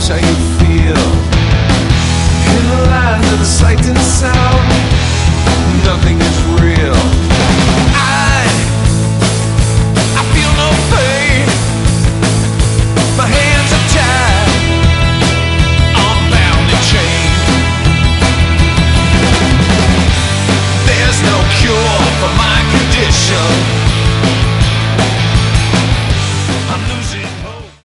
knows how you feel. In the land of the